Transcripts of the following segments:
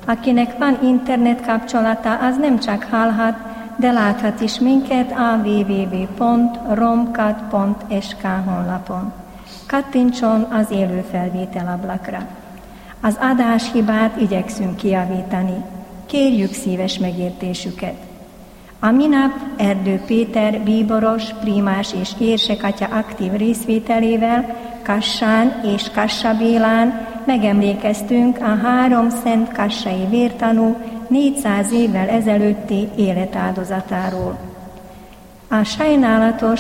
Akinek van internet kapcsolata, az nem csak hallhat, de láthat is minket a www.romkat.sk honlapon. Kattintson az élő felvétel ablakra. Az adáshibát igyekszünk kijavítani. Kérjük szíves megértésüket. A minap Erdő Péter bíboros, primás és érsekatya aktív részvételével Kassán és Kassabélán megemlékeztünk a 3 szent kassai vértanú 400 évvel ezelőtti életáldozatáról. A sajnálatos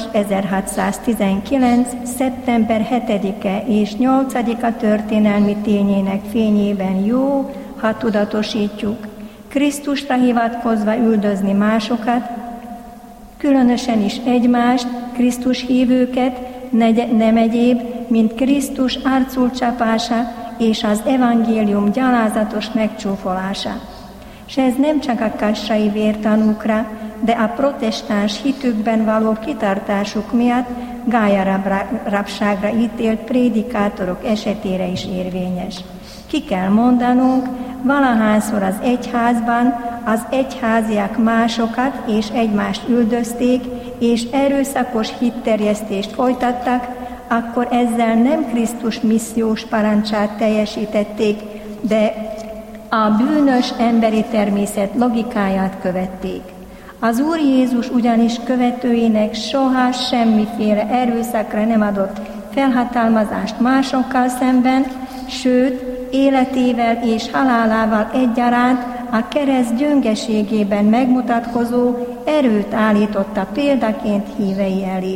1619. szeptember 7-e és 8-a történelmi tényének fényében jó, ha tudatosítjuk, Krisztusra hivatkozva üldözni másokat, különösen is egymást, Krisztus hívőket, nem egyéb, mint Krisztus arcul csapása és az evangélium gyalázatos megcsúfolása. S ez nem csak a kassai vértanúkra, de a protestáns hitükben való kitartásuk miatt gállyarabságra ítélt prédikátorok esetére is érvényes. Ki kell mondanunk, valahányszor az egyházban az egyháziak másokat és egymást üldözték, és erőszakos hitterjesztést folytattak, akkor ezzel nem Krisztus missziós parancsát teljesítették, de a bűnös emberi természet logikáját követték. Az Úr Jézus ugyanis követőinek soha semmiféle erőszakra nem adott felhatalmazást másokkal szemben, sőt, életével és halálával egyaránt a kereszt gyöngeségében megmutatkozó erőt állította példaként hívei elé.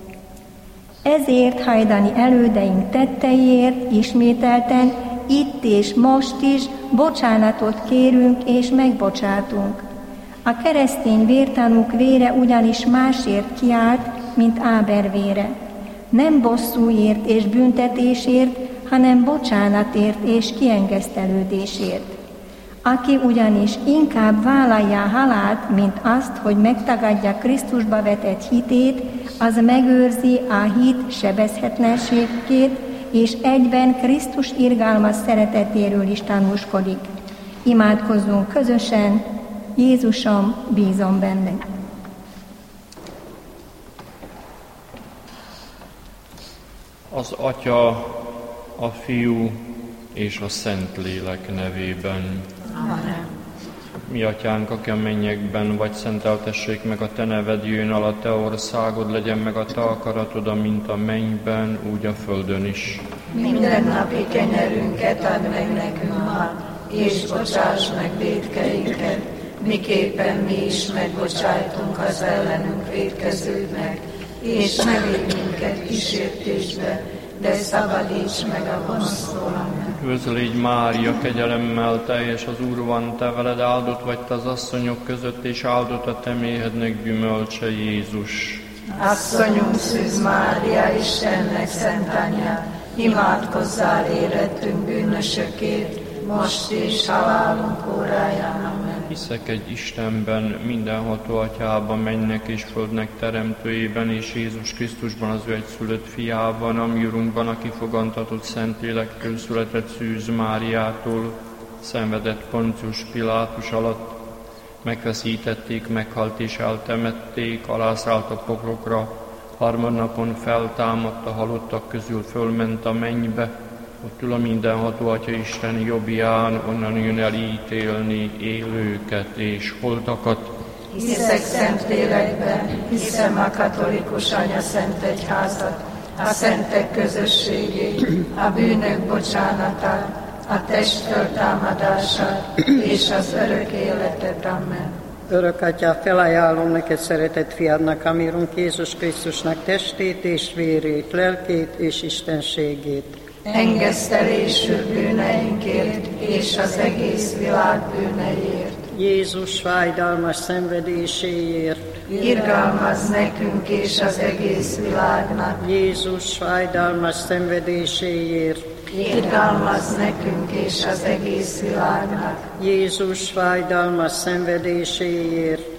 Ezért hajdani elődeink tetteiért ismételten itt és most is bocsánatot kérünk és megbocsátunk. A keresztény vértanúk vére ugyanis másért kiállt, mint Áber vére. Nem bosszúért és büntetésért, hanem bocsánatért és kiengesztelődésért. Aki ugyanis inkább vállalja a halált, mint azt, hogy megtagadja Krisztusba vetett hitét, az megőrzi a hit sebezhetlenségét, és egyben Krisztus irgalmas szeretetéről is tanúskodik. Imádkozzunk közösen, Jézusom, bízom benned. Az Atya, a Fiú és a Szentlélek nevében. Amen. Mi Atyánk, aki a mennyekben vagy, szenteltessék meg a Te neved, jöjjön el a Te országod, legyen meg a Te akaratod, amint a mennyben, úgy a földön is. Mindennapi kenyerünket add meg nekünk ma, és bocsáss meg vétkeinket, miképpen mi is megbocsájtunk az ellenünk vétkezőknek, és ne védj minket kísértésbe, de szabadíts meg a gonosztól. Üdvözl légy Mária, kegyelemmel teljes, az Úr van te veled, áldott vagy te az asszonyok között, és áldott a te méhednek gyümölcse, Jézus. Asszonyunk Szűz Mária, Istennek szent anyja, imádkozzál érettünk bűnösökért, most és halálunk óráján. Amen. Hiszek egy Istenben, mindenható Atyában, mennynek és földnek teremtőjében, és Jézus Krisztusban, az ő egyszülött fiában, ami Urunkban, aki fogantatott Szentlélektől, született Szűz Máriától, szenvedett Poncius Pilátus alatt, megfeszítették, meghalt és eltemették, alászállt a pokrokra, harmadnapon feltámadt, a halottak közül fölment a mennybe, ott ül a mindenható Atya Isten jobbján, onnan jön el ítélni élőket és holtakat. Hiszek Szentlélekben, hiszem a katolikus anya szent egyházat, a szentek közösségét, a bűnök bocsánatát, a test föltámadását és az örök életet. Amen. Örök Atyá, felajánlom neked szeretett fiadnak, ami Urunk Jézus Krisztusnak testét és vérét, lelkét és istenségét. Engesztelésül bűneinkért és az egész világ bűneiért. Jézus fájdalmas szenvedéséért. Irgalmazz nekünk és az egész világnak. Jézus fájdalmas szenvedéséért. Irgalmazz nekünk és az egész világnak. Jézus fájdalmas szenvedéséért.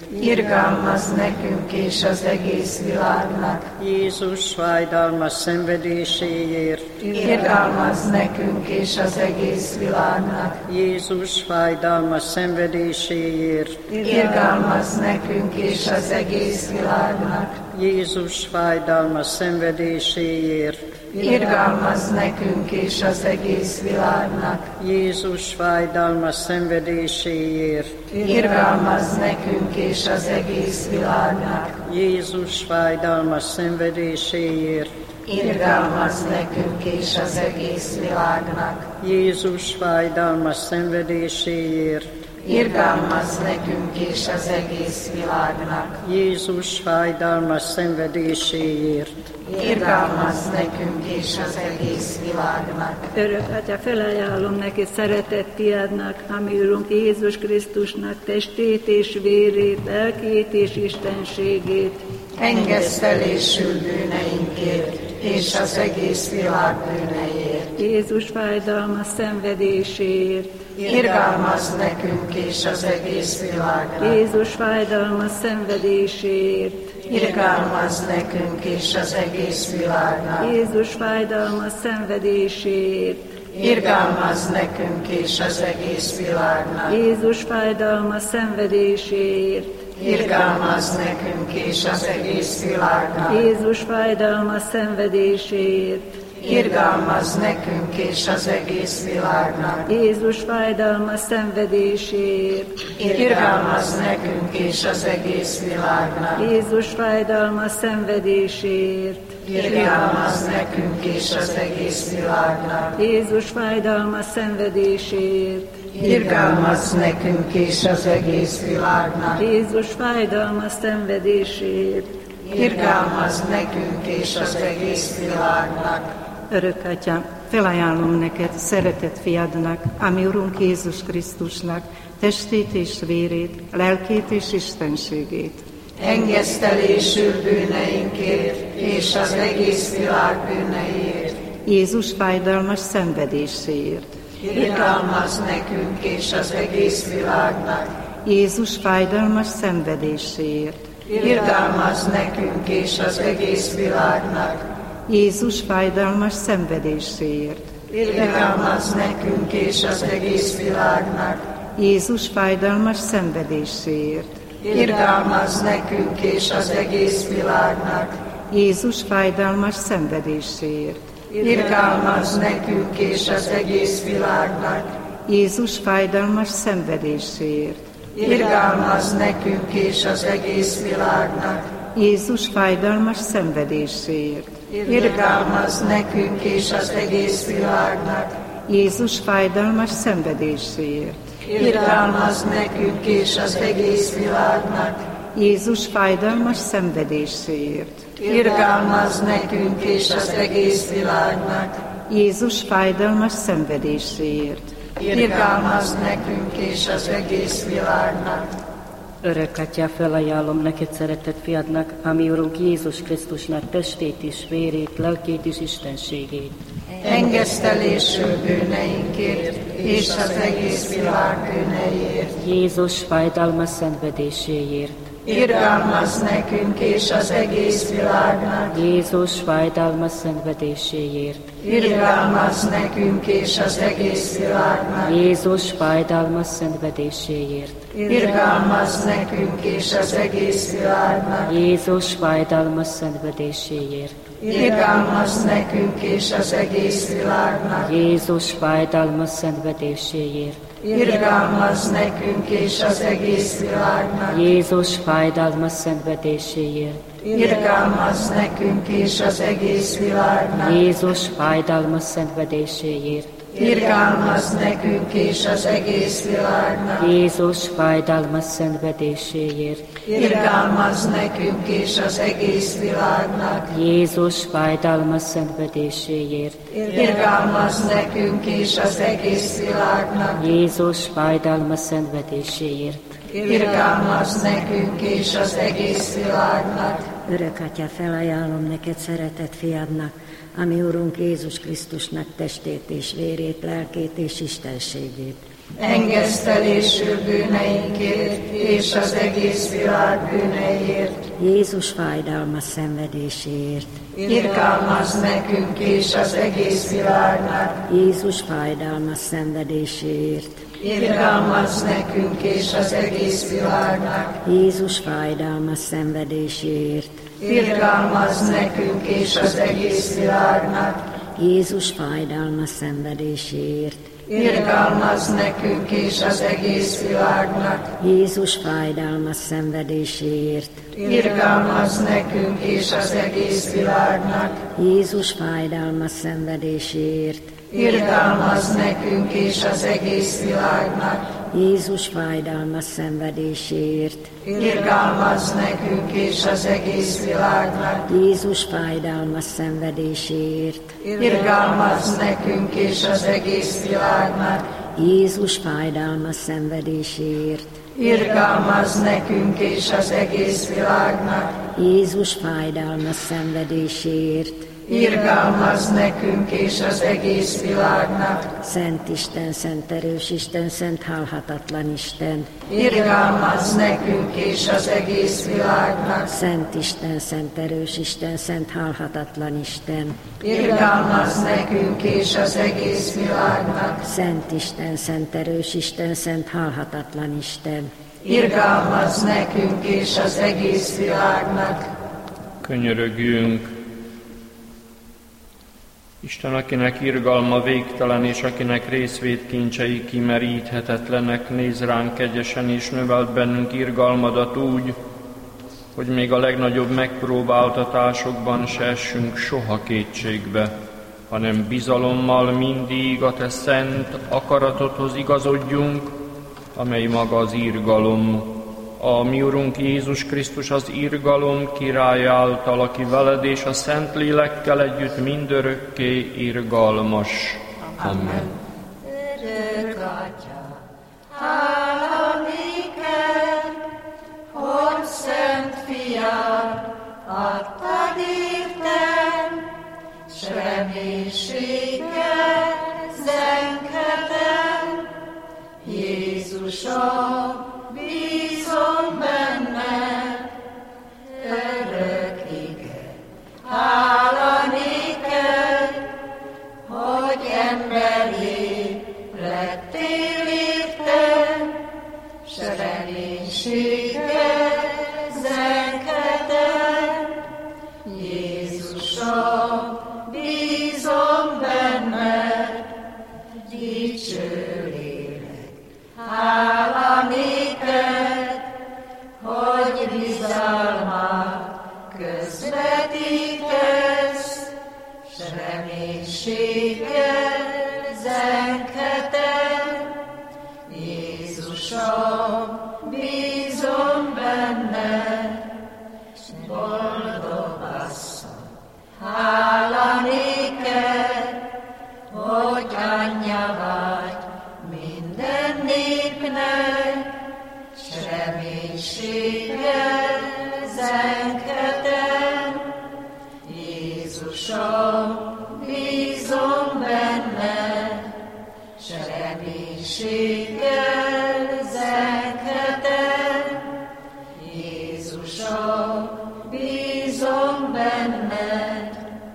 irgalmazz nekünk és az egész világnak. Jézus fájdalmas szenvedéséért, Irgalmazz nekünk és az egész világnak. Jézus fájdalmas szenvedéséért, Irgalmazz nekünk és az egész világnak. Jézus fájdalmas szenvedéséért, Irgalmazz nekünk és az egész világnak. Jézus fájdalmas szenvedéséért, Irgalmazz nekünk és az egész világnak. Jézus fájdalmas szenvedéséért, Irgalmazz nekünk és az egész világnak. Jézus fájdalmas szenvedéséért, Irgalmazz nekünk és az egész világnak. Jézus fájdalmas szenvedéséért, Irgalmazz nekünk és az egész világnak. Örök Atya, felajánlom neked szeretett fiadnak, ami Urunk Jézus Krisztusnak testét és vérét, lelkét és istenségét. Engesztelésül bűneinkért és az egész világ bűneiért. Jézus fájdalmas szenvedéséért. Irgalmazz nekünk és az egész világnak. Jézus fájdalmas szenvedéséért. Irgalmazz nekünk és az egész világnak. Jézus fájdalmas szenvedéséért. Irgalmazz nekünk és az egész világnak. Jézus fájdalmas szenvedéséért. Irgalmazz nekünk és az egész világnak. Jézus fájdalmas szenvedéséért. Irgalmazz nekünk és az egész világnak. Jézus fájdalmas szenvedéséért. Irgalmazz nekünk és az egész világnak. Jézus fájdalmas szenvedéséért. Irgalmazz nekünk és az egész világnak. Jézus fájdalmas szenvedéséért. Irgalmazz nekünk és az egész világnak. Jézus fájdalmas szenvedéséért. Irgalmazz nekünk és az egész világnak. Örök Atya, felajánlom neked szeretett fiadnak, ami Urunk Jézus Krisztusnak testét és vérét, lelkét és istenségét. Engesztelésül bűneinkért és az egész világ bűneiért. Jézus fájdalmas szenvedéséért. Irgalmazz nekünk és az egész világnak. Jézus fájdalmas szenvedéséért. Irgalmazz nekünk és az egész világnak. Jézus fájdalmas szenvedéséért. Irgalmazz nekünk és az egész világnak. Jézus fájdalmas szenvedéséért. Irgalmazz nekünk és az egész világnak. Jézus fájdalmas szenvedéséért. Irgalmazz nekünk és az egész világnak. Jézus fájdalmas szenvedéséért. Irgalmazz nekünk és az egész világnak. Jézus fájdalmas szenvedéséért. Irgalmazz nekünk és az egész világnak. Jézus fájdalmas szenvedéséért. Irgalmazz nekünk és az egész világnak. Jézus fájdalmas szenvedéséért. Irgalmazz nekünk és az egész világnak. Jézus fájdalmas szenvedéséért. Irgalmazz nekünk és az egész világnak. Örök Atya, felajánlom neked szeretett fiadnak, ami Urunk Jézus Krisztusnak testét és vérét, lelkét és istenségét. Engesztelésül bűneinkért és az egész világ bűneiért. Jézus fájdalmas szenvedéséért. Irgalmazz nekünk és az egész világnak. Jézus fájdalmas szenvedéséért. Irgalmazz nekünk és az egész világnak. Jézus fájdalmas szenvedéséért. Irgalmazz nekünk és az egész világnak. Jézus fájdalmas szenvedéséért. Irgalmazz nekünk és az egész világnak. Jézus fájdalmas szenvedéséért. Irgalmazz nekünk és az egész világnak. Jézus fájdalmas szenvedéséért. Irgalmazz nekünk és az egész világnak. Jézus fájdalmas szenvedéséért. Irgalmazz nekünk és az egész világnak. Jézus fájdalmas szenvedéséért. Irgalmazz nekünk és az egész világnak. Jézus fájdalmas szenvedéséért. Irgalmazz nekünk és az egész világnak. Jézus fájdalmas szenvedéséért. Irgalmazz nekünk és az egész világnak. Örök Atya, felajánlom neked szeretett fiadnak, ami Urunk Jézus Krisztusnak testét és vérét, lelkét és istenségét. engesztelésű bűneinkért és az egész világ bűneiért. Jézus fájdalmas szenvedéséért. Irgalmazz nekünk és az egész világnak. Jézus fájdalmas szenvedéséért. Irgalmazz nekünk és az egész világnak. Jézus fájdalmas szenvedéséért. Irgalmazz nekünk és az egész világnak. Jézus fájdalmas szenvedéséért. Irgalmazz nekünk és az egész világnak. Jézus fájdalmas szenvedéséért. Irgalmazz nekünk és az egész világnak. Jézus fájdalmas szenvedéséért. Irgalmazz nekünk és az egész világnak. Jézus fájdalmas szenvedéséért. Irgalmazz nekünk és az egész világnak. Jézus fájdalmas szenvedéséért. Irgalmazz nekünk és az egész világnak. Jézus fájdalmas szenvedéséért. Irgalmazz nekünk és az egész világnak. Jézus fájdalmas szenvedéséért. Irgalmazz nekünk és az egész világnak. Szent Isten, szent erős Isten, szent halhatatlan Isten. Irgalmazz nekünk és az egész világnak. Szent Isten, szent erős Isten, szent halhatatlan Isten. Irgalmazz nekünk és az egész világnak. Szent Isten, szent erős Isten, szent halhatatlan Isten. Irgalmazz nekünk és az egész világnak. Könyörögjünk! Isten, akinek irgalma végtelen, és akinek részvétkincsei kimeríthetetlenek, néz ránk kegyesen, és növelt bennünk irgalmadat úgy, hogy még a legnagyobb megpróbáltatásokban se essünk soha kétségbe, hanem bizalommal mindig a te szent akaratodhoz igazodjunk, amely maga az irgalom. A mi Urunk Jézus Krisztus az irgalom királya által, aki veled és a Szentlélekkel együtt mindörökké irgalmas. Amen. Örök Atya, hála néked, hogy Szent Fiad adtad értem, s reménységgel zenkedem. Jézusom, bízom benned, örökig. Hála néked, hogy emberi lettél értem, s reménységgel zenkedem. Jézusom, bízom benned, dicső lélek. Hála néked, hogy bizalmat közvetítesz, s reménységgel zenkedem. Jézusom, bízom benned, s boldog asszony. Hála néked, hogy anyja vagy minden népnek, s reménységgel zenkedem. Jézusom, bízom benned, s reménységgel